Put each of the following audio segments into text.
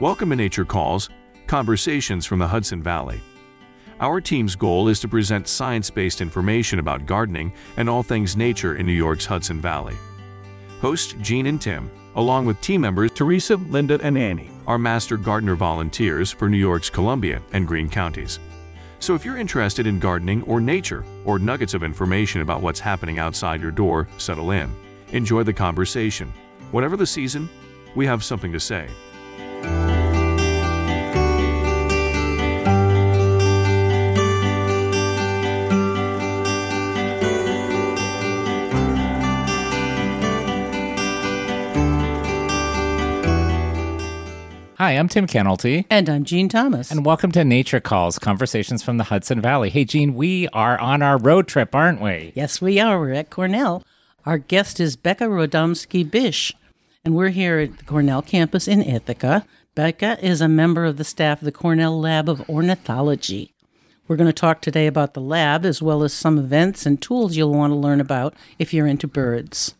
Welcome to Nature Calls, Conversations from the Hudson Valley. Our team's goal is to present science-based information about gardening and all things nature in New York's Hudson Valley. Hosts Jean and Tim, along with team members Teresa, Linda, and Annie, are master gardener volunteers for New York's Columbia and Greene counties. So if you're interested in gardening or nature, or nuggets of information about what's happening outside your door, settle in. Enjoy the conversation. Whatever the season, we have something to say. Hi, I'm Tim Kennelty. And I'm Jean Thomas. And welcome to Nature Calls, Conversations from the Hudson Valley. Hey, Jean, we are on our road trip, aren't we? Yes, we are. We're at Cornell. Our guest is Becca Radomski-Bish, and we're here at the Cornell campus in Ithaca. Becca is a member of the staff of the Cornell Lab of Ornithology. We're going to talk today about the lab, as well as some events and tools you'll want to learn about if you're into birds.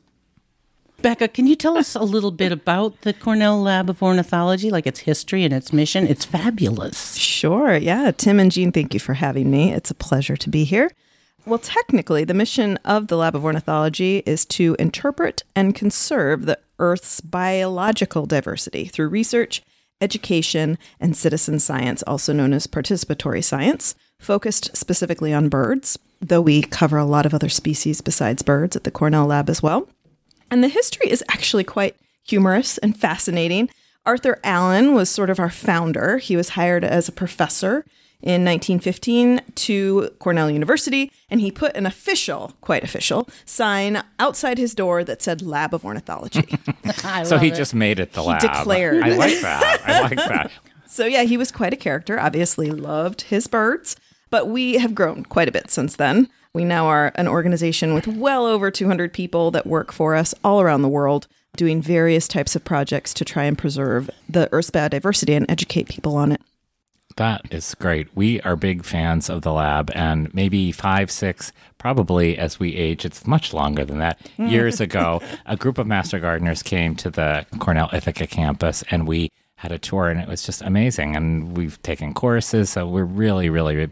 Becca, can you tell us a little bit about the Cornell Lab of Ornithology, like its history and its mission? It's fabulous. Sure, yeah. Tim and Jean, thank you for having me. It's a pleasure to be here. Well, technically, the mission of the Lab of Ornithology is to interpret and conserve the Earth's biological diversity through research, education, and citizen science, also known as participatory science, focused specifically on birds, though we cover a lot of other species besides birds at the Cornell Lab as well. And the history is actually quite humorous and fascinating. Arthur Allen was sort of our founder. He was hired as a professor in 1915 to Cornell University, and he put an quite official, sign outside his door that said Lab of Ornithology. So he just made it the lab. He declared. I like that. So yeah, he was quite a character, obviously loved his birds, but we have grown quite a bit since then. We now are an organization with well over 200 people that work for us all around the world, doing various types of projects to try and preserve the Earth's biodiversity and educate people on it. That is great. We are big fans of the lab, and maybe 5, 6, probably as we age, it's much longer than that. Years ago, a group of master gardeners came to the Cornell Ithaca campus, and we had a tour, and it was just amazing. And we've taken courses, so we're really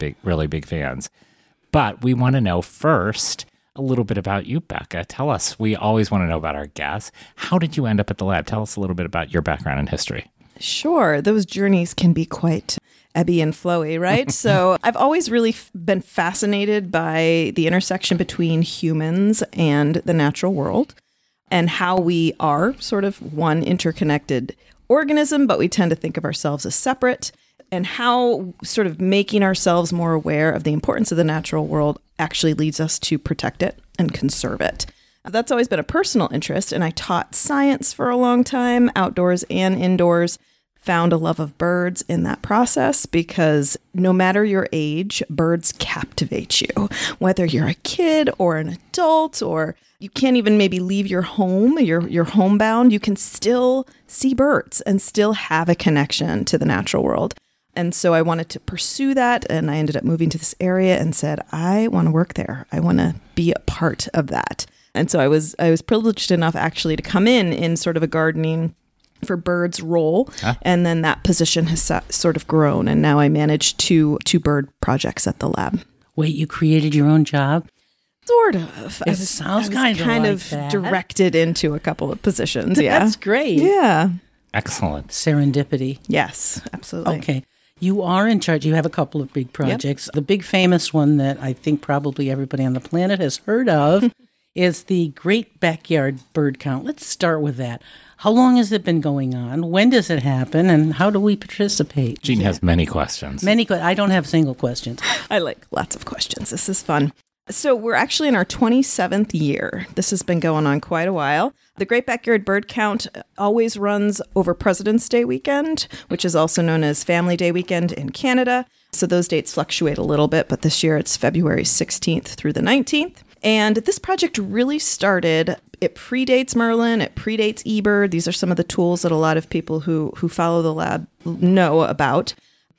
big fans. But we want to know first a little bit about you, Becca. Tell us, we always want to know about our guests. How did you end up at the lab? Tell us a little bit about your background and history. Sure. Those journeys can be quite ebby and flowy, right? So I've always really been fascinated by the intersection between humans and the natural world and how we are sort of one interconnected organism, but we tend to think of ourselves as separate, and how sort of making ourselves more aware of the importance of the natural world actually leads us to protect it and conserve it. That's always been a personal interest, and I taught science for a long time, outdoors and indoors, found a love of birds in that process because no matter your age, birds captivate you. Whether you're a kid or an adult, or you can't even maybe leave your home, you're homebound, you can still see birds and still have a connection to the natural world. And so I wanted to pursue that, and I ended up moving to this area and said, I want to work there. I want to be a part of that. And so I was privileged enough actually to come in sort of a gardening for birds role. And then that position has sort of grown. And now I manage two bird projects at the lab. Wait, you created your own job? Sort of. It sounds kind of like directed into a couple of positions. Yeah. That's great. Yeah. Excellent. Serendipity. Yes, absolutely. Okay. You are in charge. You have a couple of big projects. Yep. The big famous one that I think probably everybody on the planet has heard of is the Great Backyard Bird Count. Let's start with that. How long has it been going on? When does it happen? And how do we participate? Jean has many questions. I don't have single questions. I like lots of questions. This is fun. So we're actually in our 27th year. This has been going on quite a while. The Great Backyard Bird Count always runs over President's Day weekend, which is also known as Family Day weekend in Canada. So those dates fluctuate a little bit, but this year it's February 16th through the 19th. And this project really started, it predates Merlin, it predates eBird. These are some of the tools that a lot of people who follow the lab know about.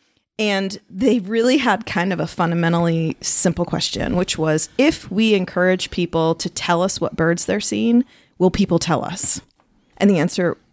And they really had kind of a fundamentally simple question, which was, if we encourage people to tell us what birds they're seeing, will people tell us? And the answer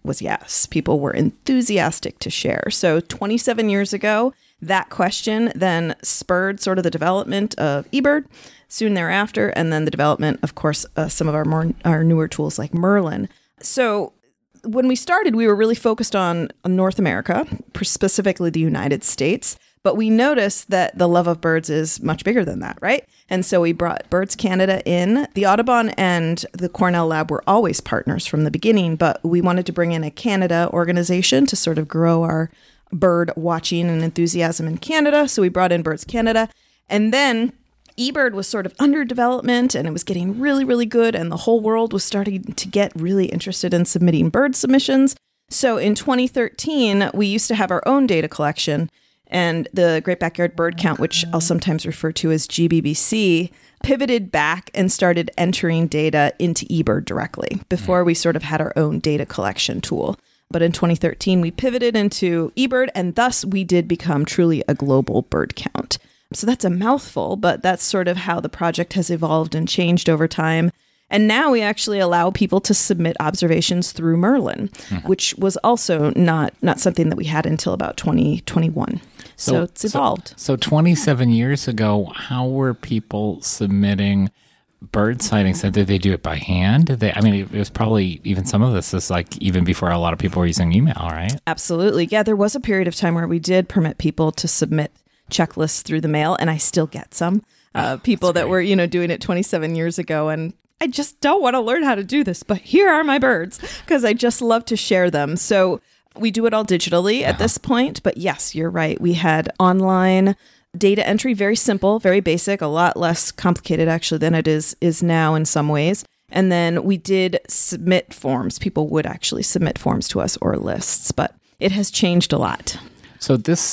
was yes. People were enthusiastic to share. So 27 years ago, that question then spurred sort of the development of eBird soon thereafter, and then the development, of course, some of our newer tools like Merlin. So when we started, we were really focused on North America, specifically the United States. But we noticed that the love of birds is much bigger than that, right? And so we brought Birds Canada in. The Audubon and the Cornell Lab were always partners from the beginning, but we wanted to bring in a Canada organization to sort of grow our bird watching and enthusiasm in Canada. So we brought in Birds Canada. And then eBird was sort of under development and it was getting really, really good. And the whole world was starting to get really interested in submitting bird submissions. So in 2013, we used to have our own data collection. And the Great Backyard Bird Count, which I'll sometimes refer to as GBBC, pivoted back and started entering data into eBird directly before we sort of had our own data collection tool. But in 2013, we pivoted into eBird, and thus we did become truly a global bird count. So that's a mouthful, but that's sort of how the project has evolved and changed over time. And now we actually allow people to submit observations through Merlin, which was also not something that we had until about 2021. So it's evolved. So 27 years ago, how were people submitting bird sightings? Did they do it by hand? It was probably even some of this is like even before a lot of people were using email, right? Absolutely. Yeah, there was a period of time where we did permit people to submit checklists through the mail, and I still get some people that were, doing it 27 years ago. And I just don't want to learn how to do this, but here are my birds because I just love to share them. So we do it all digitally at this point. But yes, you're right. We had online data entry, very simple, very basic, a lot less complicated actually than it is now in some ways. And then we did submit forms. People would actually submit forms to us or lists, but it has changed a lot. So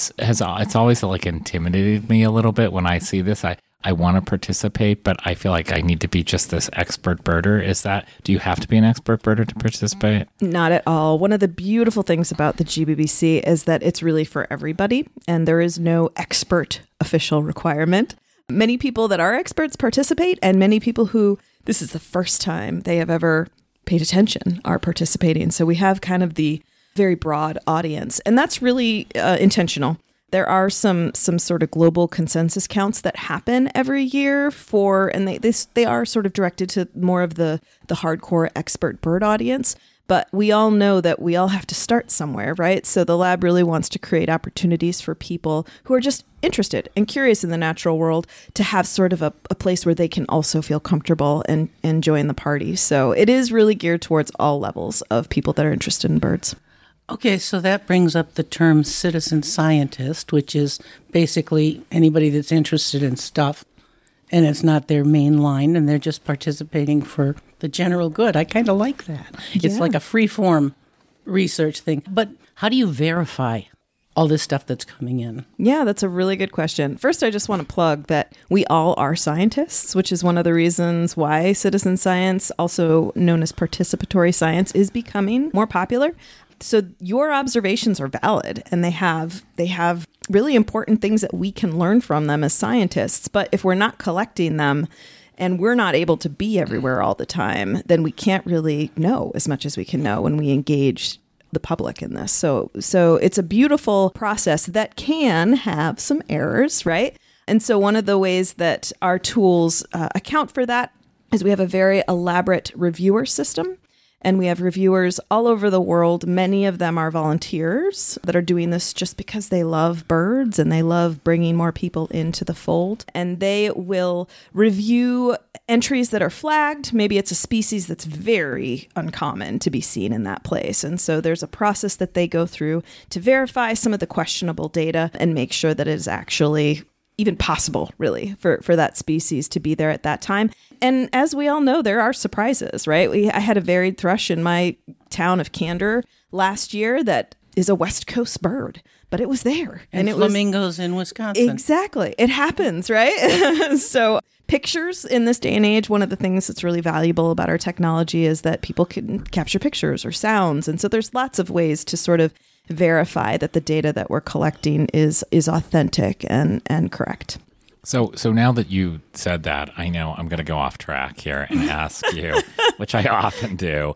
it's always like intimidated me a little bit when I see this. I want to participate, but I feel like I need to be just this expert birder. Do you have to be an expert birder to participate? Not at all. One of the beautiful things about the GBBC is that it's really for everybody, and there is no expert official requirement. Many people that are experts participate, and many people who this is the first time they have ever paid attention are participating. So we have kind of the very broad audience, and that's really intentional. There are some sort of global consensus counts that happen every year and they are sort of directed to more of the hardcore expert bird audience. But we all know that we all have to start somewhere, right? So the lab really wants to create opportunities for people who are just interested and curious in the natural world to have sort of a place where they can also feel comfortable and join the party. So it is really geared towards all levels of people that are interested in birds. Okay, so that brings up the term citizen scientist, which is basically anybody that's interested in stuff and it's not their main line and they're just participating for the general good. I kind of like that. Yeah. It's like a free-form research thing. But how do you verify all this stuff that's coming in? Yeah, that's a really good question. First, I just want to plug that we all are scientists, which is one of the reasons why citizen science, also known as participatory science, is becoming more popular. So your observations are valid and they have really important things that we can learn from them as scientists. But if we're not collecting them and we're not able to be everywhere all the time, then we can't really know as much as we can know when we engage the public in this. So it's a beautiful process that can have some errors, right? And so one of the ways that our tools account for that is we have a very elaborate reviewer system. And we have reviewers all over the world. Many of them are volunteers that are doing this just because they love birds and they love bringing more people into the fold. And they will review entries that are flagged. Maybe it's a species that's very uncommon to be seen in that place. And so there's a process that they go through to verify some of the questionable data and make sure that it is actually even possible, really, for that species to be there at that time. And as we all know, there are surprises, right? I had a varied thrush in my town of Candor last year that is a West Coast bird, but it was there. And it flamingos in Wisconsin. Exactly. It happens, right? So pictures in this day and age, one of the things that's really valuable about our technology is that people can capture pictures or sounds. And so there's lots of ways to sort of verify that the data that we're collecting is authentic and correct. So now that you said that, I know I'm going to go off track here and ask you, which I often do.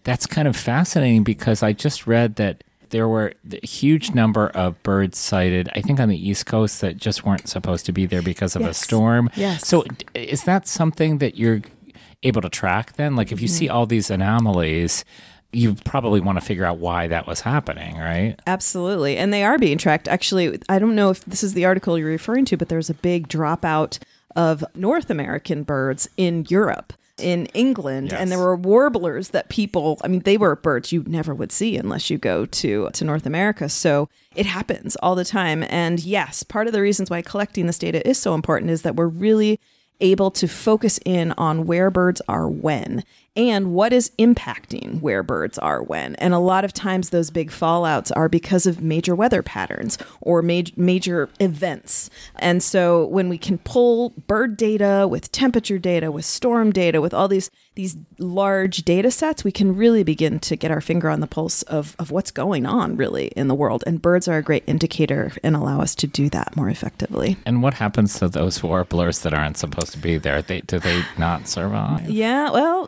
That's kind of fascinating because I just read that there were a huge number of birds sighted, I think on the East Coast, that just weren't supposed to be there because of a storm. Yes. So is that something that you're able to track then? Like if you see all these anomalies, you probably want to figure out why that was happening, right? Absolutely. And they are being tracked. Actually, I don't know if this is the article you're referring to, but there's a big dropout of North American birds in Europe, in England. Yes. And there were warblers that people, I mean, they were birds you never would see unless you go to North America. So it happens all the time. And yes, part of the reasons why collecting this data is so important is that we're really able to focus in on where birds are when and what is impacting where birds are when. And a lot of times those big fallouts are because of major weather patterns or major events. And so when we can pull bird data with temperature data, with storm data, with all these large data sets, we can really begin to get our finger on the pulse of what's going on really in the world. And birds are a great indicator and allow us to do that more effectively. And what happens to those warblers that aren't supposed to be there? Do they not survive? Yeah, well,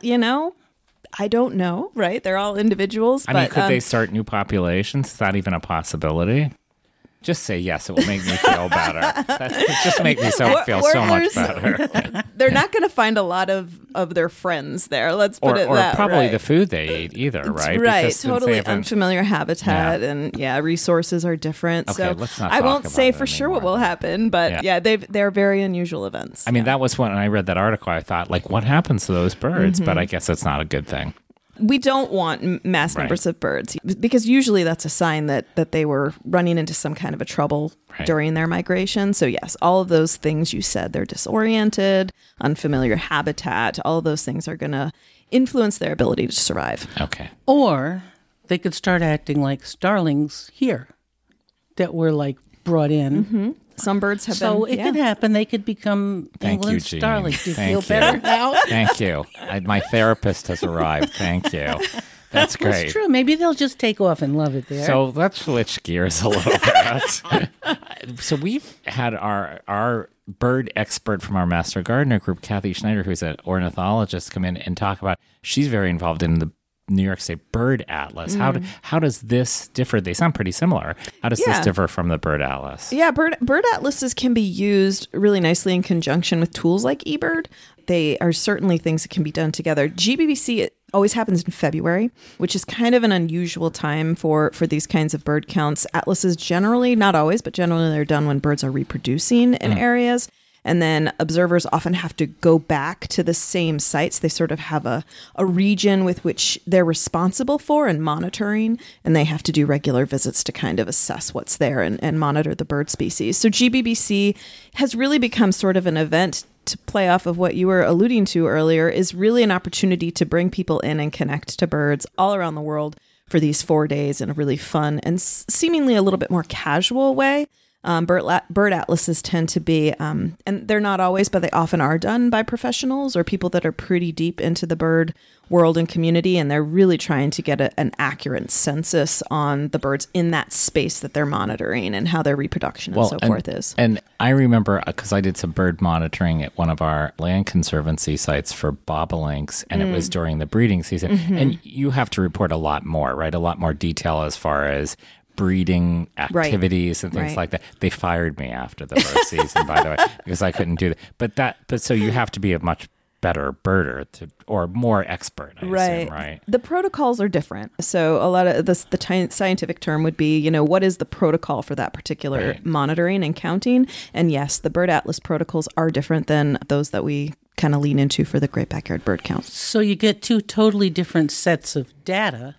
I don't know, right? They're all individuals. I mean, could they start new populations? Is that even a possibility? Just say yes. It will make me feel better. Just make me feel so much better. They're not going to find a lot of their friends there. Let's put it that way. Or probably the food they eat either, right? Right. Because Totally unfamiliar habitat and resources are different. Okay, so let's not I talk won't about say it for sure anymore. what will happen, but they're very unusual events. I mean, that was when I read that article, I thought, like, what happens to those birds? But I guess it's not a good thing. We don't want mass numbers of birds because usually that's a sign that they were running into some kind of a trouble during their migration. So yes, all of those things you said, they're disoriented, unfamiliar habitat, all of those things are going to influence their ability to survive. Okay. Or they could start acting like starlings here that were like brought in. Some birds have So been... it could happen. They could become Thank you, England's Jean. starlings. Do you Thank feel you. better now? Thank you. My therapist has arrived. Thank you. That's great. It's true. Maybe they'll just take off and love it there. So let's switch gears a little bit. So we've had our bird expert from our Master Gardener group, Kathy Schneider, who's an ornithologist, come in and talk about, she's very involved in the New York State Bird Atlas. How does this differ? They sound pretty similar. How does this differ from the Bird Atlas? Yeah, bird atlases can be used really nicely in conjunction with tools like eBird. They are certainly things that can be done together. GBBC, it always happens in February, which is kind of an unusual time for these kinds of bird counts. Atlases generally, not always, but generally they're done when birds are reproducing in areas. And then observers often have to go back to the same sites. They sort of have a region with which they're responsible for and monitoring, and they have to do regular visits to kind of assess what's there and monitor the bird species. So GBBC has really become sort of an event to play off of what you were alluding to earlier, is really an opportunity to bring people in and connect to birds all around the world for these 4 days in a really fun and seemingly a little bit more casual way. Bird atlases tend to be, and they're not always, but they often are done by professionals or people that are pretty deep into the bird world and community, and they're really trying to get an accurate census on the birds in that space that they're monitoring and how their reproduction and so forth is. And I remember, because I did some bird monitoring at one of our land conservancy sites for bobolinks, and it was during the breeding season, and you have to report a lot more, right? A lot more detail as far as breeding activities and things like that. They fired me after the first season, by the way, because I couldn't do that. But so you have to be a much better birder or more expert, I assume, right? The protocols are different. So a lot of this, the scientific term would be, what is the protocol for that particular monitoring and counting? And yes, the Bird Atlas protocols are different than those that we kind of lean into for the Great Backyard Bird Count. So you get two totally different sets of data.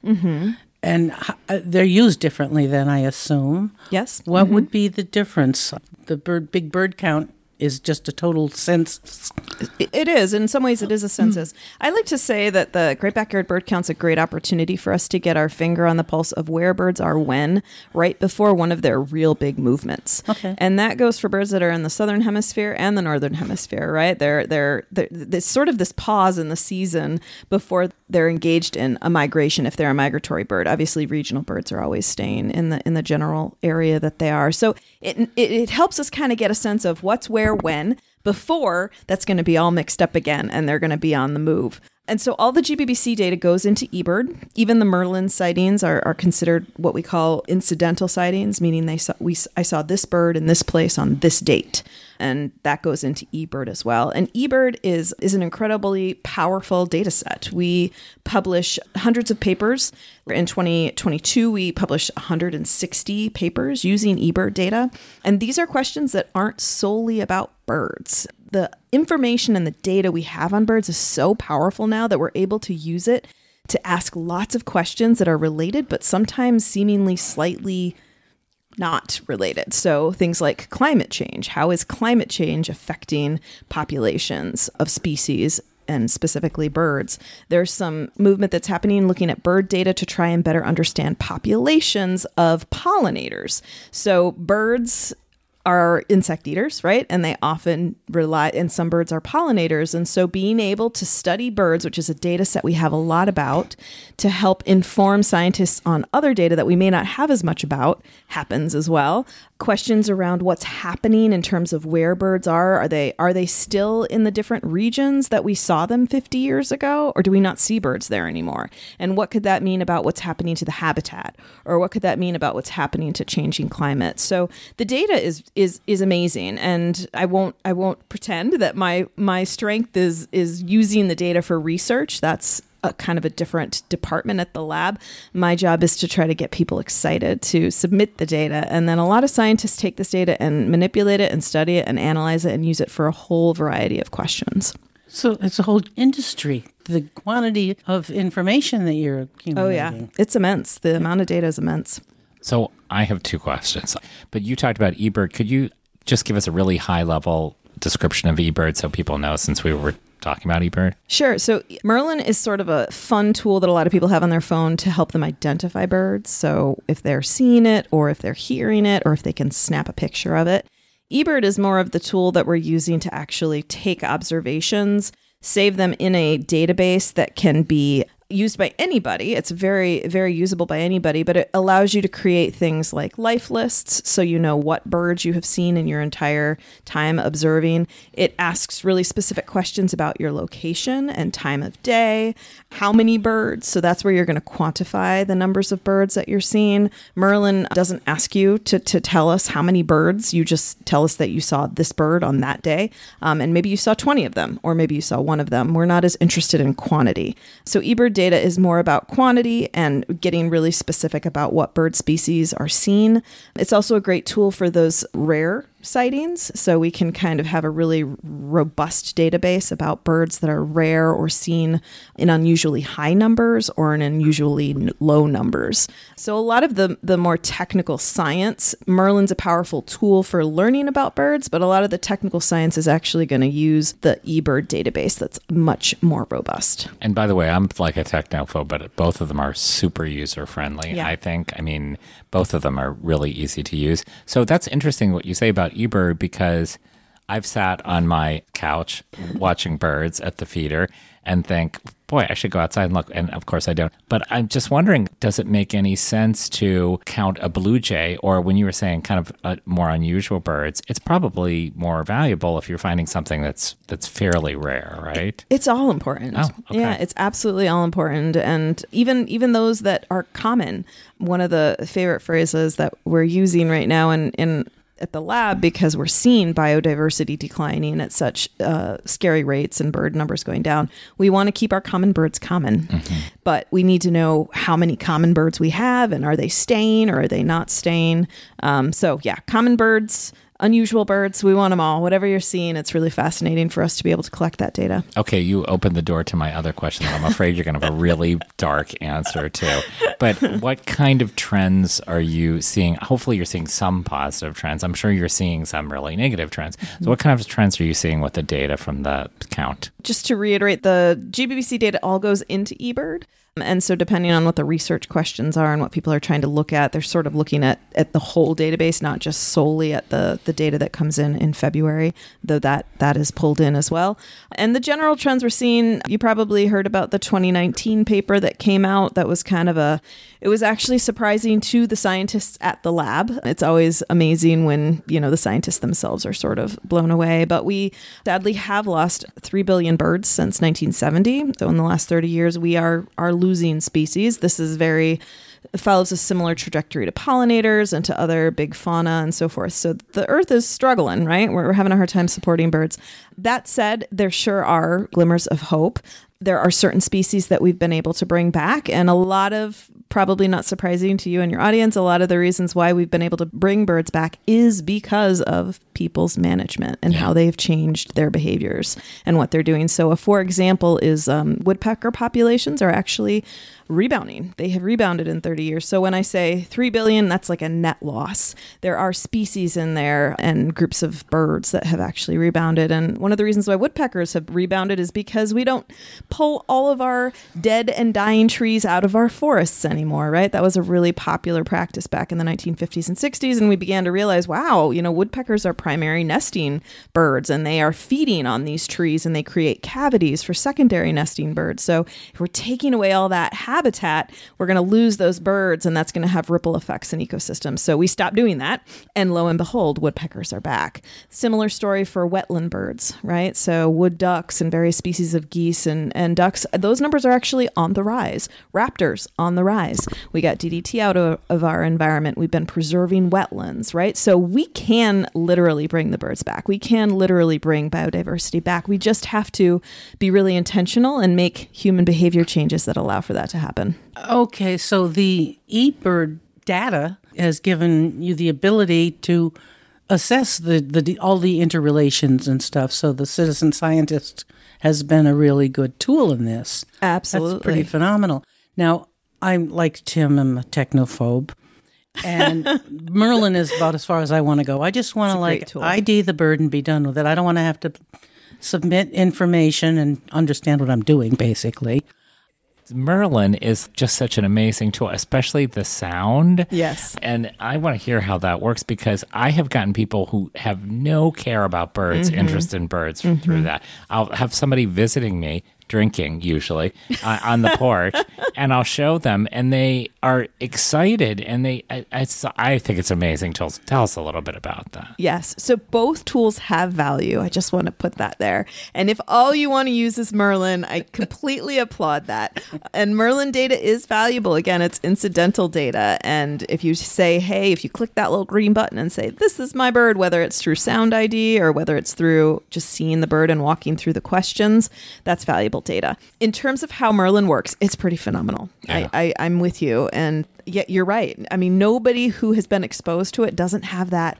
And they're used differently then, I assume. Yes. What would be the difference? The big bird count is just a total census. It is. In some ways, it is a census. I like to say that the Great Backyard Bird Count's a great opportunity for us to get our finger on the pulse of where birds are when, right before one of their real big movements. Okay. And that goes for birds that are in the southern hemisphere and the northern hemisphere, right? There's sort of this pause in the season before they're engaged in a migration if they're a migratory bird. Obviously, regional birds are always staying in the general area that they are. So it helps us kind of get a sense of what's where when, before that's going to be all mixed up again and they're going to be on the move. And so all the GBBC data goes into eBird. Even the Merlin sightings are considered what we call incidental sightings, meaning I saw this bird in this place on this date. And that goes into eBird as well. And eBird is an incredibly powerful data set. We publish hundreds of papers. In 2022, we published 160 papers using eBird data. And these are questions that aren't solely about birds. The information and the data we have on birds is so powerful now that we're able to use it to ask lots of questions that are related, but sometimes seemingly slightly not related. So things like climate change. How is climate change affecting populations of species and specifically birds? There's some movement that's happening looking at bird data to try and better understand populations of pollinators. So birds are insect eaters, right? And they often rely, and some birds are pollinators. And so being able to study birds, which is a data set we have a lot about, to help inform scientists on other data that we may not have as much about happens as well. Questions around what's happening in terms of where birds are. Are they still in the different regions that we saw them 50 years ago? Or do we not see birds there anymore? And what could that mean about what's happening to the habitat? Or what could that mean about what's happening to changing climate? So the data is amazing. And I won't pretend that my strength is using the data for research. That's a kind of a different department at the lab. My job is to try to get people excited to submit the data. And then a lot of scientists take this data and manipulate it and study it and analyze it and use it for a whole variety of questions. So it's a whole industry. The quantity of information that you're accumulating. Oh, yeah. It's immense. The amount of data is immense. So I have two questions. But you talked about eBird. Could you just give us a really high-level description of eBird so people know, since we were talking about eBird? Sure. So Merlin is sort of a fun tool that a lot of people have on their phone to help them identify birds. So if they're seeing it or if they're hearing it or if they can snap a picture of it. eBird is more of the tool that we're using to actually take observations, save them in a database that can be used by anybody. It's very, very usable by anybody, but it allows you to create things like life lists so you know what birds you have seen in your entire time observing. It asks really specific questions about your location and time of day, how many birds. So that's where you're going to quantify the numbers of birds that you're seeing. Merlin doesn't ask you to tell us how many birds. You just tell us that you saw this bird on that day. And maybe you saw 20 of them, or maybe you saw one of them. We're not as interested in quantity. So eBird data is more about quantity and getting really specific about what bird species are seen. It's also a great tool for those rare sightings, so we can kind of have a really robust database about birds that are rare or seen in unusually high numbers or in unusually low numbers. So a lot of the more technical science, Merlin's a powerful tool for learning about birds, but a lot of the technical science is actually going to use the eBird database that's much more robust. And by the way, I'm like a technophobe, but both of them are super user-friendly, Yeah. I think. I mean, both of them are really easy to use. So that's interesting what you say about eBird, because I've sat on my couch watching birds at the feeder and think, boy, I should go outside and look. And of course I don't. But I'm just wondering, does it make any sense to count a blue jay? Or when you were saying kind of more unusual birds, it's probably more valuable if you're finding something that's fairly rare, right? It's all important. Oh, okay. Yeah, it's absolutely all important. And even those that are common. One of the favorite phrases that we're using right now in at the lab, because we're seeing biodiversity declining at such scary rates and bird numbers going down, we want to keep our common birds common. Mm-hmm. But we need to know how many common birds we have, and are they staying or are they not staying? So yeah, common birds, unusual birds, we want them all. Whatever you're seeing, it's really fascinating for us to be able to collect that data. Okay, you opened the door to my other question that I'm afraid you're going to have a really dark answer to. But what kind of trends are you seeing? Hopefully you're seeing some positive trends. I'm sure you're seeing some really negative trends. So what kind of trends are you seeing with the data from the count? Just to reiterate, the GBBC data all goes into eBird. And so depending on what the research questions are and what people are trying to look at, they're sort of looking at the whole database, not just solely at the data that comes in February, though that is pulled in as well. And the general trends we're seeing, you probably heard about the 2019 paper that came out that was kind of it was actually surprising to the scientists at the lab. It's always amazing when, the scientists themselves are sort of blown away. But we sadly have lost 3 billion birds since 1970. So in the last 30 years, we are losing species. This is follows a similar trajectory to pollinators and to other big fauna and so forth. So the Earth is struggling, right? We're having a hard time supporting birds. That said, there sure are glimmers of hope. There are certain species that we've been able to bring back, and a lot of, probably not surprising to you and your audience, a lot of the reasons why we've been able to bring birds back is because of people's management and how they've changed their behaviors and what they're doing. So for example is woodpecker populations are actually rebounding. They have rebounded in 30 years. So when I say 3 billion, that's like a net loss. There are species in there and groups of birds that have actually rebounded. And one of the reasons why woodpeckers have rebounded is because we don't pull all of our dead and dying trees out of our forests anymore, right? That was a really popular practice back in the 1950s and 60s. And we began to realize, wow, woodpeckers are primary nesting birds and they are feeding on these trees and they create cavities for secondary nesting birds. So if we're taking away all that habitat, we're going to lose those birds, and that's going to have ripple effects in ecosystems. So we stopped doing that, and lo and behold, woodpeckers are back. Similar story for wetland birds, right? So wood ducks and various species of geese and ducks, those numbers are actually on the rise. Raptors on the rise. We got DDT out of our environment. We've been preserving wetlands, right? So we can literally bring the birds back. We can literally bring biodiversity back. We just have to be really intentional and make human behavior changes that allow for that to happen. Okay, so the eBird data has given you the ability to assess all the interrelations and stuff. So the citizen scientist has been a really good tool in this. Absolutely. That's pretty phenomenal. Now, I'm like Tim, I'm a technophobe. And Merlin is about as far as I want to go. I just want to ID the bird and be done with it. I don't want to have to submit information and understand what I'm doing, basically. Merlin is just such an amazing tool, especially the sound. Yes. And I want to hear how that works because I have gotten people who have no care about birds, interest in birds through that. I'll have somebody visiting me, drinking usually, on the porch, and I'll show them, and they are excited, and I think it's amazing tools. Tell us a little bit about that. Yes. So both tools have value. I just want to put that there. And if all you want to use is Merlin, I completely applaud that. And Merlin data is valuable. Again, it's incidental data. And if you say, hey, if you click that little green button and say, this is my bird, whether it's through sound ID or whether it's through just seeing the bird and walking through the questions, that's valuable data. In terms of how Merlin works, it's pretty phenomenal. Yeah. I'm with you. And yet you're right. I mean, nobody who has been exposed to it doesn't have that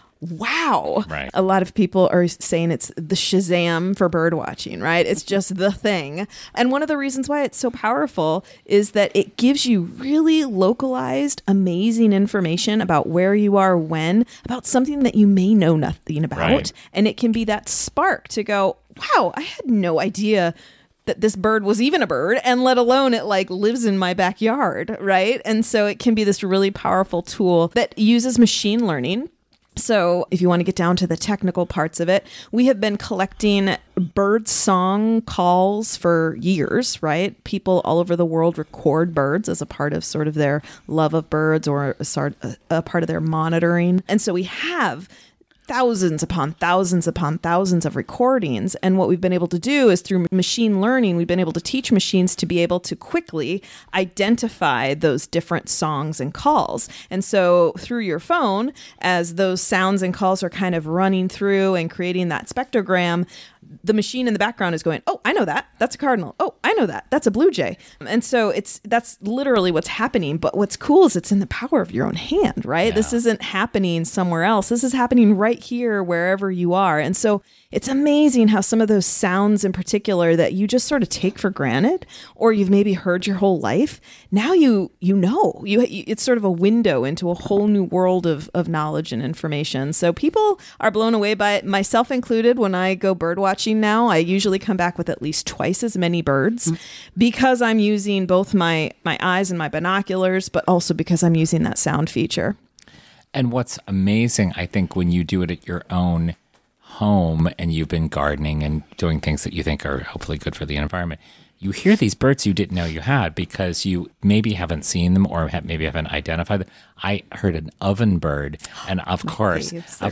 wow. Right. A lot of people are saying it's the Shazam for bird watching, right? It's just the thing. And one of the reasons why it's so powerful is that it gives you really localized, amazing information about where you are when, about something that you may know nothing about. Right. And it can be that spark to go, wow, I had no idea that this bird was even a bird, and let alone it lives in my backyard, right? And so it can be this really powerful tool that uses machine learning. So if you want to get down to the technical parts of it, we have been collecting bird song calls for years, right? People all over the world record birds as a part of sort of their love of birds or a part of their monitoring. And so we have thousands upon thousands upon thousands of recordings. And what we've been able to do is through machine learning, we've been able to teach machines to be able to quickly identify those different songs and calls. And so through your phone, as those sounds and calls are kind of running through and creating that spectrogram, the machine in the background is going, oh, I know that. That's a cardinal. Oh, I know that. That's a blue jay. And so that's literally what's happening. But what's cool is it's in the power of your own hand, right? Yeah. This isn't happening somewhere else. This is happening right here, wherever you are. And so it's amazing how some of those sounds in particular that you just sort of take for granted, or you've maybe heard your whole life, now you know. It's sort of a window into a whole new world of knowledge and information. So people are blown away by it, myself included, when I go bird watching watching now, I usually come back with at least twice as many birds because I'm using both my eyes and my binoculars, but also because I'm using that sound feature. And what's amazing, I think, when you do it at your own home and you've been gardening and doing things that you think are hopefully good for the environment, you hear these birds you didn't know you had because you maybe haven't seen them or maybe haven't identified them. I heard an ovenbird, and of course,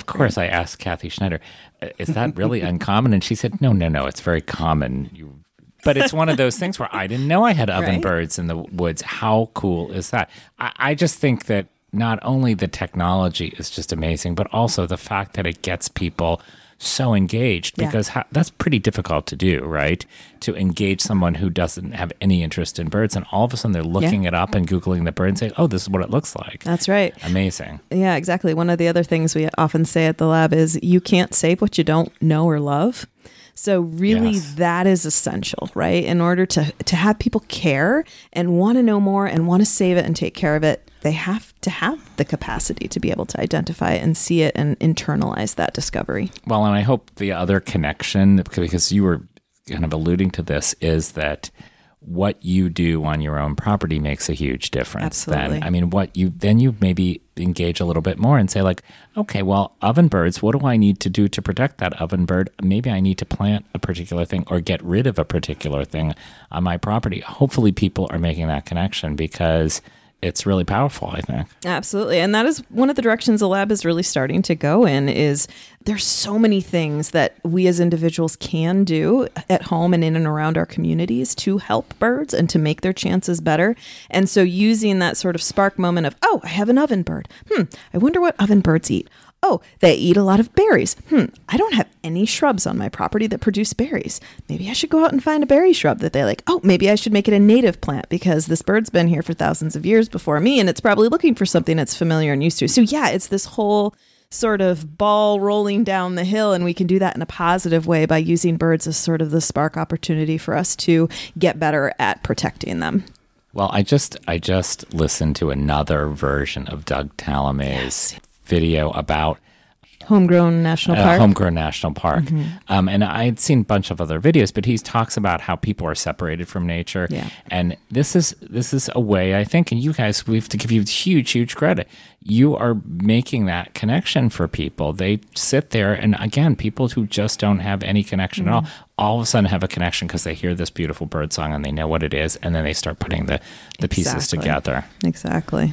I asked Kathy Schneider, "Is that really uncommon?" And she said, "No, it's very common." But it's one of those things where I didn't know I had ovenbirds in the woods. How cool is that? I just think that not only the technology is just amazing, but also the fact that it gets people so engaged, because that's pretty difficult to do, right? To engage someone who doesn't have any interest in birds, and all of a sudden they're looking it up and Googling the bird and saying, oh, this is what it looks like. That's right. Amazing. Yeah, exactly. One of the other things we often say at the lab is you can't save what you don't know or love. So really that is essential, right? In order to have people care and want to know more and want to save it and take care of it, they have to have the capacity to be able to identify it and see it and internalize that discovery. Well, and I hope the other connection, because you were kind of alluding to this, is that what you do on your own property makes a huge difference. Absolutely. Then you maybe engage a little bit more and say like, okay, well, ovenbirds, what do I need to do to protect that ovenbird? Maybe I need to plant a particular thing or get rid of a particular thing on my property. Hopefully people are making that connection because it's really powerful, I think. Absolutely. And that is one of the directions the lab is really starting to go in. Is there's so many things that we as individuals can do at home and in and around our communities to help birds and to make their chances better. And so using that sort of spark moment of, oh, I have an ovenbird. I wonder what ovenbirds eat. Oh, they eat a lot of berries. I don't have any shrubs on my property that produce berries. Maybe I should go out and find a berry shrub that they like. Oh, maybe I should make it a native plant because this bird's been here for thousands of years before me, and it's probably looking for something it's familiar and used to. So yeah, it's this whole sort of ball rolling down the hill, and we can do that in a positive way by using birds as sort of the spark opportunity for us to get better at protecting them. Well, I just listened to another version of Doug Talamay's video about Homegrown National Park. Homegrown National Park. And I had seen a bunch of other videos, but he talks about how people are separated from nature. Yeah. And this is a way, I think, and you guys, we have to give you huge credit. You are making that connection for people. They sit there, and again, people who just don't have any connection at all of a sudden have a connection because they hear this beautiful bird song and they know what it is, and then they start putting the pieces together. Exactly.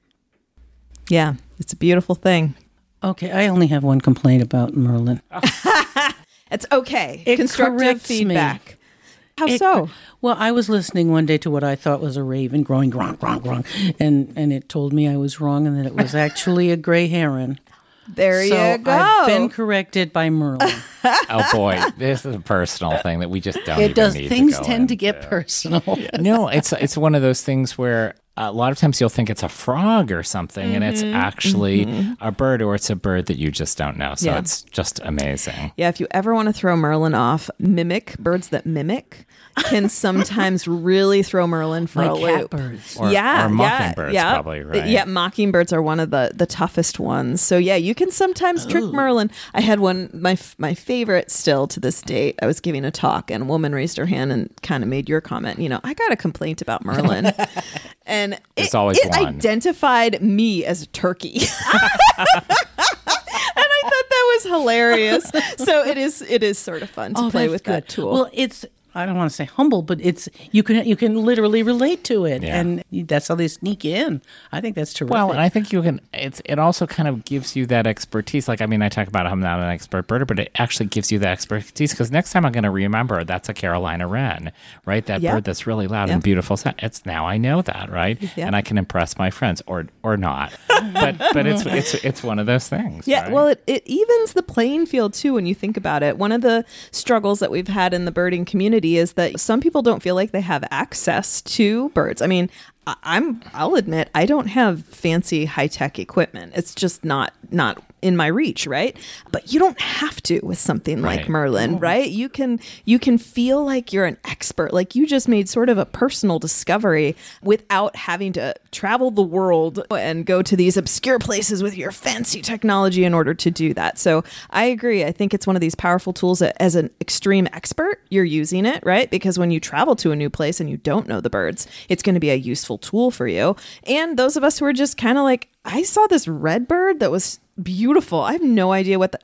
Yeah, it's a beautiful thing. Okay, I only have one complaint about Merlin. It's okay. It Constructive corrects feedback. me. How so? Well, I was listening one day to what I thought was a raven growing gronk, gronk, gronk, and it told me I was wrong and that it was actually a gray heron. There you go. I've been corrected by Merlin. Oh boy, this is a personal thing that we just don't. It even does. Need Things to go tend to into. get personal. No, it's one of those things where a lot of times you'll think it's a frog or something, and it's actually a bird, or it's a bird that you just don't know. So it's just amazing. Yeah, if you ever want to throw Merlin off, birds that mimic can sometimes really throw Merlin for Like a loop. catbirds. Or mockingbirds, probably, right? Yeah, mockingbirds are one of the toughest ones. So yeah, you can sometimes trick Merlin. I had one, my favorite still to this date. I was giving a talk, and a woman raised her hand and kind of made your comment. I got a complaint about Merlin, and There's always it one. identified me as a turkey. And I thought that was hilarious. So it is sort of fun to play with that tool. Well, it's, I don't want to say humble, but it's you can literally relate to it, Yeah. and that's how they sneak in. I think that's terrific. Well, and I think you can. It also kind of gives you that expertise. Like, I mean, I talk about I'm not an expert birder, but it actually gives you that expertise because next time I'm going to remember that's a Carolina wren, right? That bird that's really loud and beautiful. It's now I know that, right? Yeah. And I can impress my friends or not. but it's one of those things. Yeah, right? well, it evens the playing field too when you think about it. One of the struggles that we've had in the birding community is that some people don't feel like they have access to birds. I mean, I'll admit I don't have fancy high-tech equipment. It's just not in my reach, right? But you don't have to with something like Right. Merlin, right? You can feel like you're an expert, like you just made sort of a personal discovery without having to travel the world and go to these obscure places with your fancy technology in order to do that. So I agree. I think it's one of these powerful tools that as an extreme expert, you're using it, right? Because when you travel to a new place and you don't know the birds, it's going to be a useful tool for you. And those of us who are just kind of like, I saw this red bird that was beautiful. I have no idea what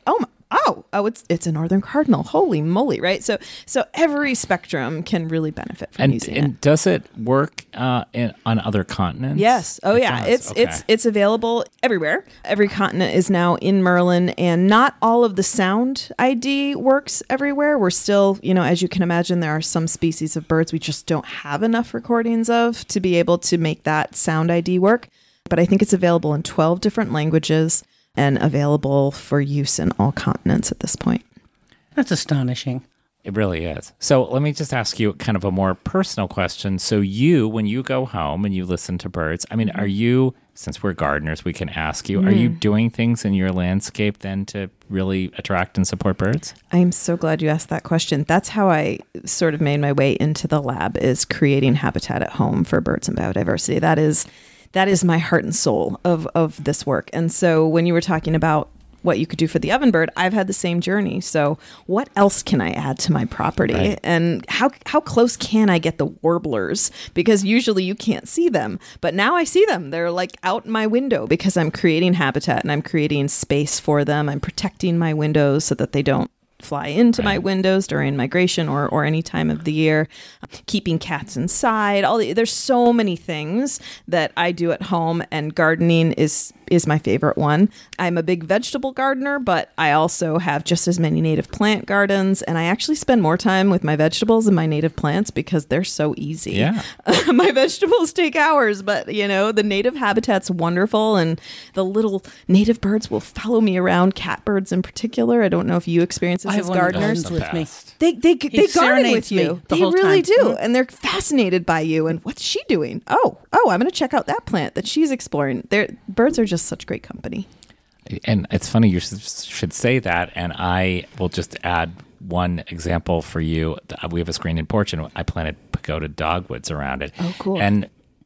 it's a northern cardinal. Holy moly, right? So every spectrum can really benefit from using it. And does it work on other continents? Yes. Oh, It yeah. does? Okay. It's available everywhere. Every continent is now in Merlin, and not all of the sound ID works everywhere. We're still, as you can imagine, there are some species of birds we just don't have enough recordings of to be able to make that sound ID work. But I think it's available in 12 different languages and available for use in all continents at this point. That's astonishing. It really is. So let me just ask you kind of a more personal question. So when you go home and you listen to birds, I mean, are you, since we're gardeners, we can ask you, are you doing things in your landscape then to really attract and support birds? I'm so glad you asked that question. That's how I sort of made my way into the lab, is creating habitat at home for birds and biodiversity. That is my heart and soul of this work. And so when you were talking about what you could do for the ovenbird, I've had the same journey. So what else can I add to my property? Right. And how close can I get the warblers? Because usually you can't see them. But now I see them. They're like out my window because I'm creating habitat and I'm creating space for them. I'm protecting my windows so that they don't fly into my windows during migration or any time of the year, keeping cats inside. There's so many things that I do at home, and gardening is my favorite one. I'm a big vegetable gardener, but I also have just as many native plant gardens, and I actually spend more time with my vegetables and my native plants because they're so easy. Yeah. My vegetables take hours, but the native habitat's wonderful, and the little native birds will follow me around, catbirds in particular. I don't know if you experience this I as have one of gardeners. those with me. They garden serenades with me you. the They whole really time. do. And they're fascinated by you. And what's she doing? Oh, I'm going to check out that plant that she's exploring. Birds are just such great company. And it's funny you should say that, and I will just add one example for you. We have a screened-in porch, and I planted pagoda dogwoods around it. Oh, cool. And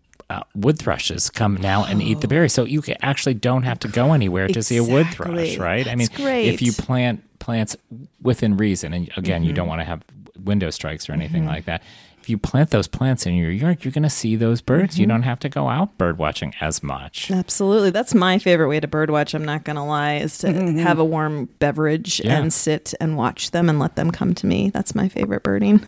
wood thrushes come now and eat the berries, so you actually don't have to go anywhere to see a wood thrush, Exactly. right? I mean, That's great. if you plant plants within reason, and again, you don't want to have window strikes or anything like that. If you plant those plants in your yard, you're going to see those birds. You don't have to go out bird watching as much. Absolutely. That's my favorite way to bird watch, I'm not going to lie, is to have a warm beverage Yeah. and sit and watch them and let them come to me. That's my favorite birding.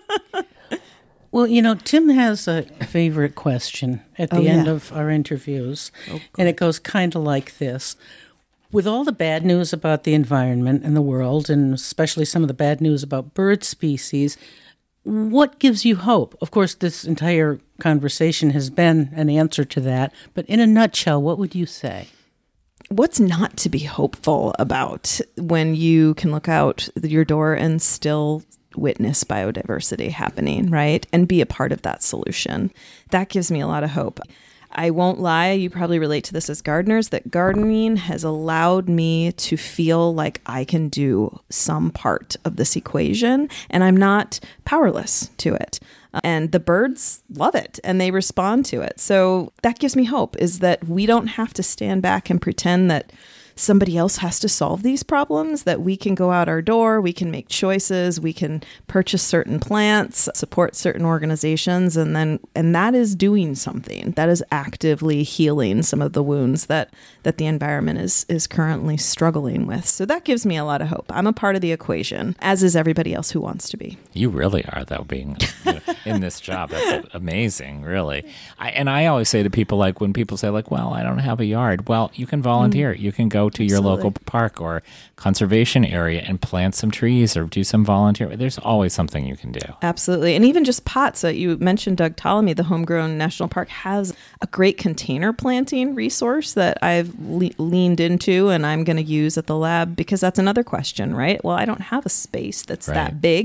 Well, Tim has a favorite question at the end of our interviews, and it goes kind of like this. With all the bad news about the environment and the world, and especially some of the bad news about bird species, what gives you hope? Of course, this entire conversation has been an answer to that, but in a nutshell, what would you say? What's not to be hopeful about when you can look out your door and still witness biodiversity happening, right? And be a part of that solution. That gives me a lot of hope. I won't lie, you probably relate to this as gardeners, that gardening has allowed me to feel like I can do some part of this equation, and I'm not powerless to it. And the birds love it and they respond to it. So that gives me hope, is that we don't have to stand back and pretend that somebody else has to solve these problems, that we can go out our door, we can make choices, we can purchase certain plants, support certain organizations, and that is doing something. That is actively healing some of the wounds that the environment is currently struggling with. So that gives me a lot of hope. I'm a part of the equation, as is everybody else who wants to be. You really are, though, being in this job. That's amazing, really. I always say to people, like, when people say, like, well, I don't have a yard. Well, you can volunteer. You can go to your local park or conservation area and plant some trees or do some volunteer. There's always something you can do. Absolutely. And even just pots. You mentioned Doug Ptolemy, the Homegrown National Park, has a great container planting resource that I've leaned into and I'm going to use at the lab, because that's another question, right? Well, I don't have a space that's that big.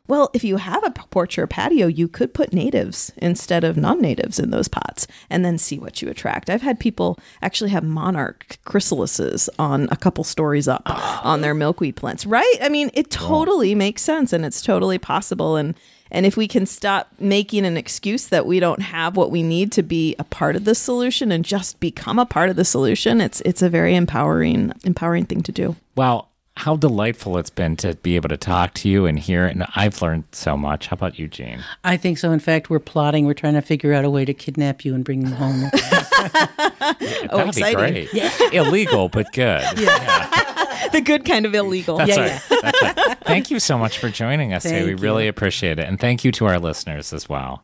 Well, if you have a porch or a patio, you could put natives instead of non-natives in those pots and then see what you attract. I've had people actually have monarch chrysalises on a couple stories up on their milkweed plants, right? I mean, it totally makes sense and it's totally possible. And if we can stop making an excuse that we don't have what we need to be a part of the solution and just become a part of the solution, it's a very empowering thing to do. Well, how delightful it's been to be able to talk to you and hear it. And I've learned so much. How about you, Jean? I think so. In fact, we're plotting. We're trying to figure out a way to kidnap you and bring you home. That'd be great. Yeah. Illegal, but good. Yeah. The good kind of illegal. That's right. That's right. Thank you so much for joining us today. We really appreciate it. And thank you to our listeners as well.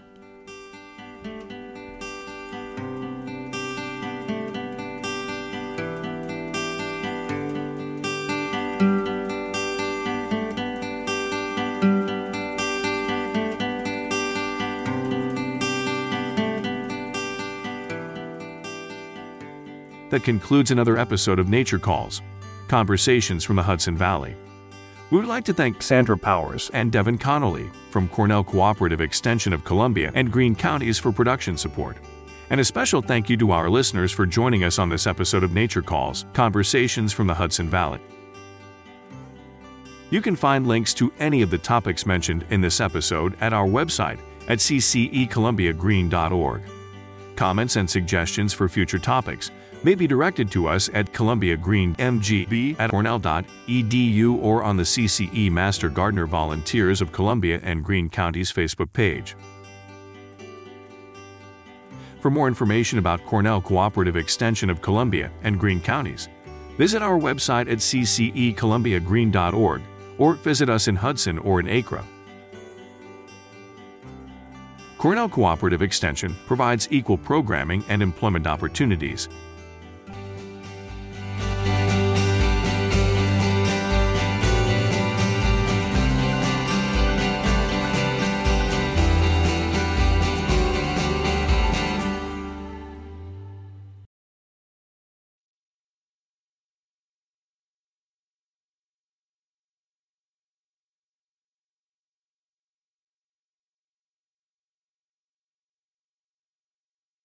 That concludes another episode of Nature Calls, Conversations from the Hudson Valley. We would like to thank Sandra Powers and Devin Connolly from Cornell Cooperative Extension of Columbia and Greene Counties for production support. And a special thank you to our listeners for joining us on this episode of Nature Calls, Conversations from the Hudson Valley. You can find links to any of the topics mentioned in this episode at our website at ccecolumbiagreen.org. Comments and suggestions for future topics may be directed to us at columbiagreenmgb@cornell.edu or on the CCE Master Gardener Volunteers of Columbia and Greene Counties Facebook page. For more information about Cornell Cooperative Extension of Columbia and Greene Counties, visit our website at ccecolumbiagreen.org or visit us in Hudson or in Acre. Cornell Cooperative Extension provides equal programming and employment opportunities